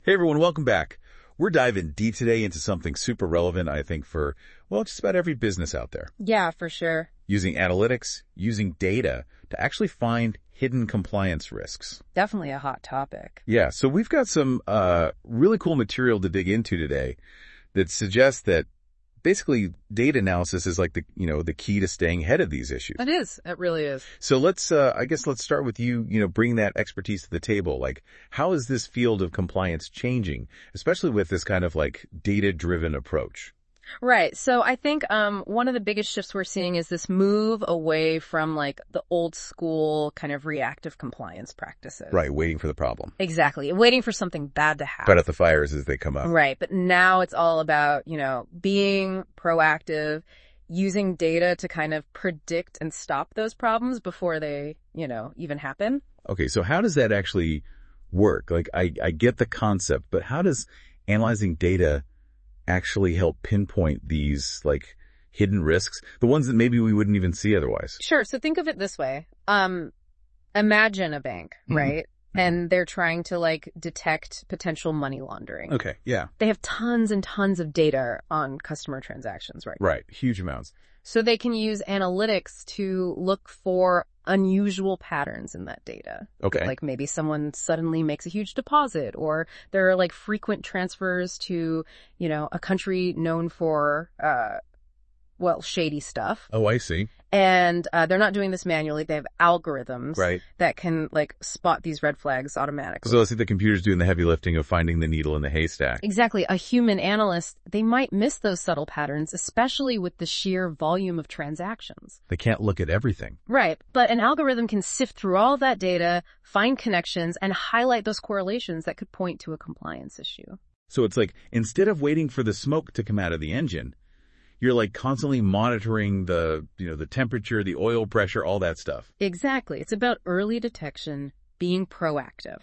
Hey everyone, welcome back. We're diving deep today into something super relevant, I think, for, well, just about every business out there. Yeah, for sure. Using analytics, using data to actually find hidden compliance risks. Definitely a hot topic. Yeah, so we've got some really cool material to dig into today that suggests that basically data analysis is like the key to staying ahead of these issues. It is. It really is. So let's start with you, bring that expertise to the table. Like, how is this field of compliance changing, especially with this kind of like data-driven approach? Right. So I think one of the biggest shifts we're seeing is this move away from like the old school kind of reactive compliance practices. Right, waiting for the problem. Exactly. Waiting for something bad to happen. Put out the fires as they come up. Right. But now it's all about, being proactive, using data to kind of predict and stop those problems before they, even happen. Okay, so how does that actually work? Like, I get the concept, but how does analyzing data actually help pinpoint these like hidden risks, the ones that maybe we wouldn't even see otherwise? Sure. So think of it this way. Imagine a bank, right? And they're trying to like detect potential money laundering. Okay. Yeah. They have tons and tons of data on customer transactions, right? Right. Huge amounts. So they can use analytics to look for unusual patterns in that data. Okay. Like maybe someone suddenly makes a huge deposit, or there are like frequent transfers to, a country known for, shady stuff. Oh, I see. And they're not doing this manually. They have algorithms that can like spot these red flags automatically. So let's say the computer's doing the heavy lifting of finding the needle in the haystack. Exactly. A human analyst, they might miss those subtle patterns, especially with the sheer volume of transactions. They can't look at everything. Right. But an algorithm can sift through all of that data, find connections, and highlight those correlations that could point to a compliance issue. So it's like, instead of waiting for the smoke to come out of the engine, you're like constantly monitoring the temperature, the oil pressure, all that stuff. Exactly. It's about early detection, being proactive.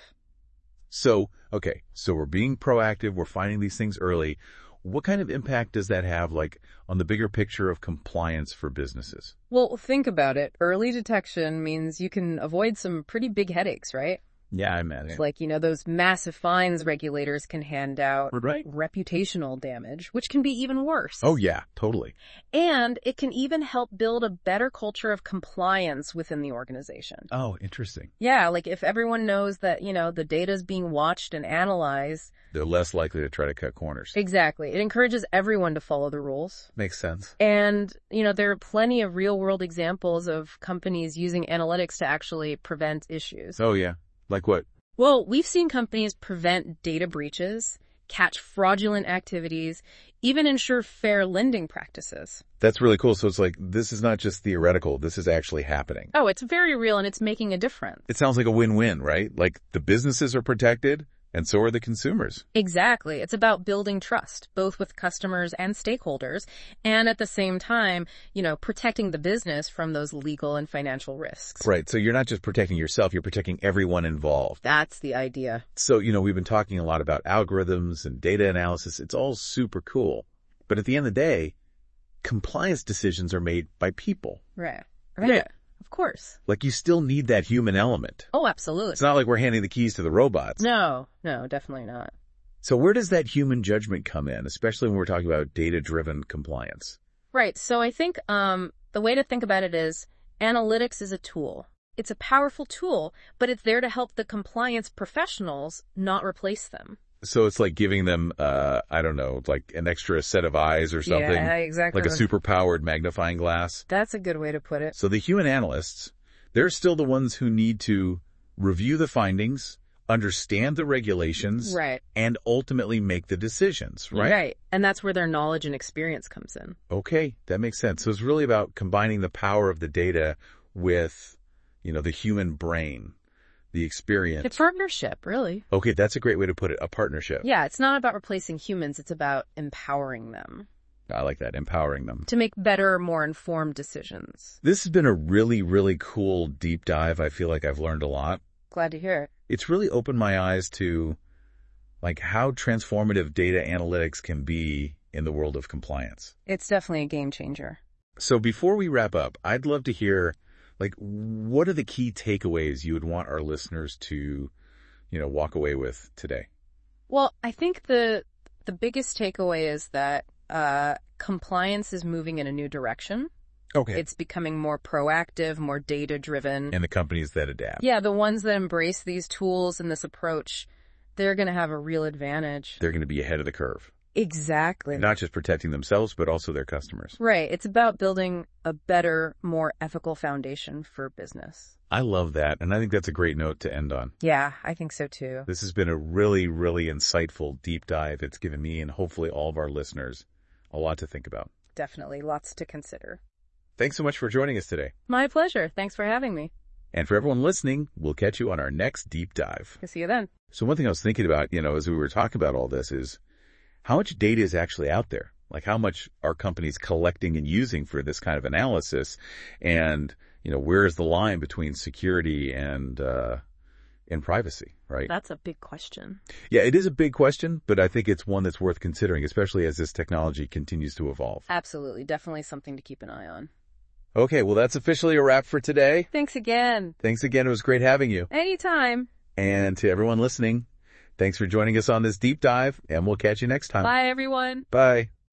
So we're being proactive. We're finding these things early. What kind of impact does that have like on the bigger picture of compliance for businesses? Well, think about it. Early detection means you can avoid some pretty big headaches, right? Yeah, I imagine. It's like, those massive fines regulators can hand out. Right. Reputational damage, which can be even worse. Oh, yeah, totally. And it can even help build a better culture of compliance within the organization. Oh, interesting. Yeah, like if everyone knows that, the data is being watched and analyzed, they're less likely to try to cut corners. Exactly. It encourages everyone to follow the rules. Makes sense. And, there are plenty of real-world examples of companies using analytics to actually prevent issues. Oh, yeah. Like what? Well, we've seen companies prevent data breaches, catch fraudulent activities, even ensure fair lending practices. That's really cool. So it's like, this is not just theoretical. This is actually happening. Oh, it's very real and it's making a difference. It sounds like a win-win, right? Like the businesses are protected and so are the consumers. Exactly. It's about building trust, both with customers and stakeholders, and at the same time, protecting the business from those legal and financial risks. Right. So you're not just protecting yourself, you're protecting everyone involved. That's the idea. So, we've been talking a lot about algorithms and data analysis. It's all super cool. But at the end of the day, compliance decisions are made by people. Right. Yeah. Of course. Like you still need that human element. Oh, absolutely. It's not like we're handing the keys to the robots. No, definitely not. So where does that human judgment come in, especially when we're talking about data-driven compliance? Right. So I think the way to think about it is analytics is a tool. It's a powerful tool, but it's there to help the compliance professionals, not replace them. So it's like giving them, like an extra set of eyes or something. Yeah, exactly. Like a super-powered magnifying glass. That's a good way to put it. So the human analysts, they're still the ones who need to review the findings, understand the regulations, right, and ultimately make the decisions, right? Right. And that's where their knowledge and experience comes in. Okay, that makes sense. So it's really about combining the power of the data with, the human brain. The experience. It's a partnership, really. Okay, that's a great way to put it, a partnership. Yeah, it's not about replacing humans, it's about empowering them. I like that, empowering them. To make better, more informed decisions. This has been a really, really cool deep dive. I feel like I've learned a lot. Glad to hear it. It's really opened my eyes to, like, how transformative data analytics can be in the world of compliance. It's definitely a game changer. So before we wrap up, I'd love to hear, like, what are the key takeaways you would want our listeners to, walk away with today? Well, I think the biggest takeaway is that compliance is moving in a new direction. Okay. It's becoming more proactive, more data-driven. And the companies that adapt. Yeah, the ones that embrace these tools and this approach, they're going to have a real advantage. They're going to be ahead of the curve. Exactly. Not just protecting themselves, but also their customers. Right. It's about building a better, more ethical foundation for business. I love that, and I think that's a great note to end on. Yeah, I think so too. This has been a really, really insightful deep dive. It's given me and hopefully all of our listeners a lot to think about. Definitely. Lots to consider. Thanks so much for joining us today. My pleasure. Thanks for having me. And for everyone listening, we'll catch you on our next deep dive. I'll see you then. So one thing I was thinking about, as we were talking about all this is how much data is actually out there? Like how much are companies collecting and using for this kind of analysis? And, where is the line between security and privacy, right? That's a big question. Yeah, it is a big question, but I think it's one that's worth considering, especially as this technology continues to evolve. Absolutely. Definitely something to keep an eye on. Okay, well, that's officially a wrap for today. Thanks again. Thanks again. It was great having you. Anytime. And to everyone listening, thanks for joining us on this deep dive, and we'll catch you next time. Bye, everyone. Bye.